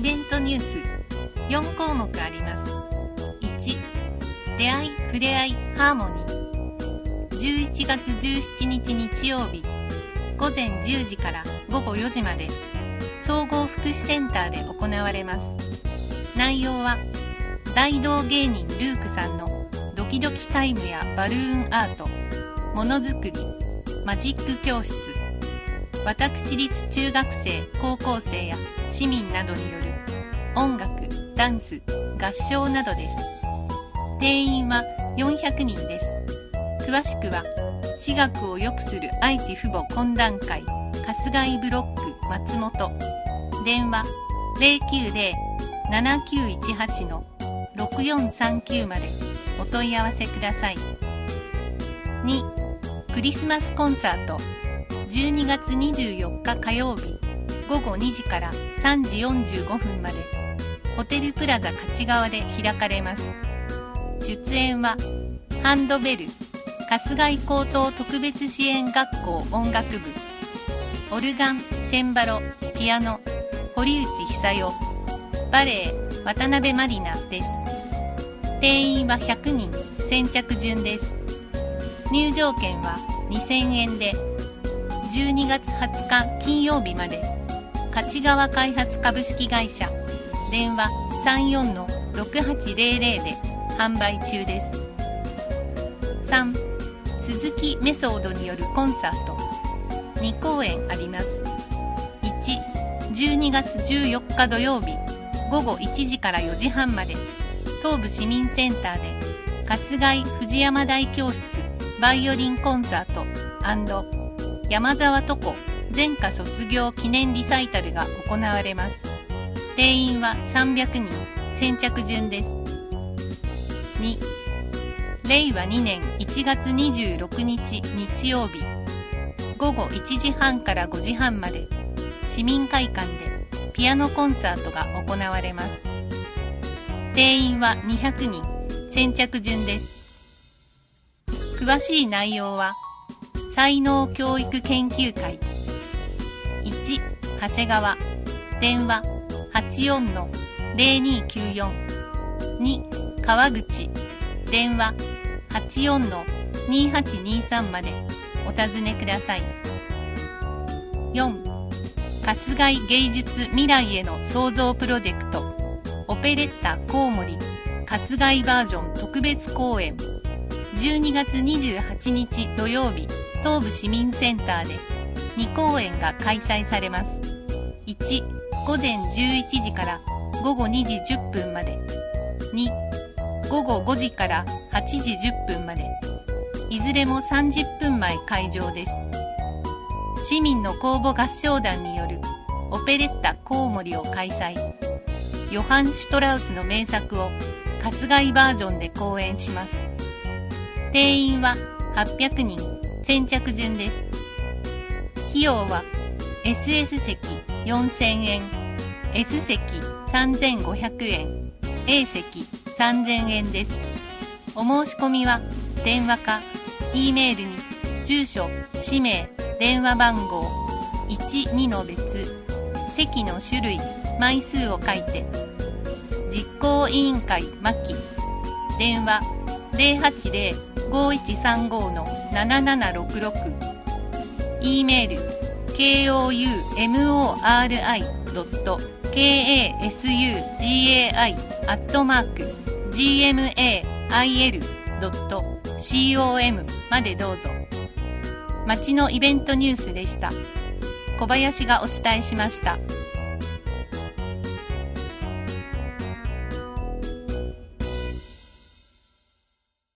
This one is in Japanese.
ベントニュース4項目あります。1、出会いふれあいハーモニー。11月17日日曜日午前10時から午後4時まで総合福祉センターで行われます。内容は大道芸人ルークさんのドキドキタイムやバルーンアート、ものづくり、マジック教室、私立中学生高校生や市民などによる音楽、ダンス、合唱などです。定員は400人です。詳しくは私学を良くする愛知父母懇談会春日井ブロック松本、電話 090-7918-6439 までお問い合わせください。2、クリスマスコンサート12月24日火曜日午後2時から3時45分までホテルプラザ勝川で開かれます。出演はハンドベル春日井高等特別支援学校音楽部、オルガン、チェンバロ、ピアノ堀内久代、バレエ渡辺まりなです。定員は100人、先着順です。入場券は2000円で12月20日金曜日まで勝川開発株式会社電話 34-6800 で販売中です。3、鈴木メソードによるコンサート2公演あります。1、12月14日土曜日午後1時から4時半まで東武市民センターで春日井藤山大教室バイオリンコンサート&山沢都子前科卒業記念リサイタルが行われます。定員は300人、先着順です。2、令和2年1月26日日曜日午後1時半から5時半まで市民会館でピアノコンサートが行われます。定員は200人、先着順です。詳しい内容は才能教育研究会。1、長谷川、電話 84-0294。2、川口、電話 84-2823 までお尋ねください。4、春日井芸術未来への創造プロジェクトオペレッタコウモリ春日井バージョン特別公演12月28日土曜日東武市民センターで2公演が開催されます。1、午前11時から午後2時10分まで。2、午後5時から8時10分まで。いずれも30分前開場です。市民の公募合唱団によるオペレッタコウモリを開催。ヨハン・シュトラウスの名作を春日井バージョンで公演します。定員は800人、先着順です。費用は SS 席4000円、S 席3500円、A 席3000円です。お申し込みは電話か E メールに住所、氏名、電話番号、1、2の別、席の種類、枚数を書いて、実行委員会マキ、電話 080-5135-7766、E メール koumori.kasui@gmail.com までどうぞ。町のイベントニュースでした。小林がお伝えしました。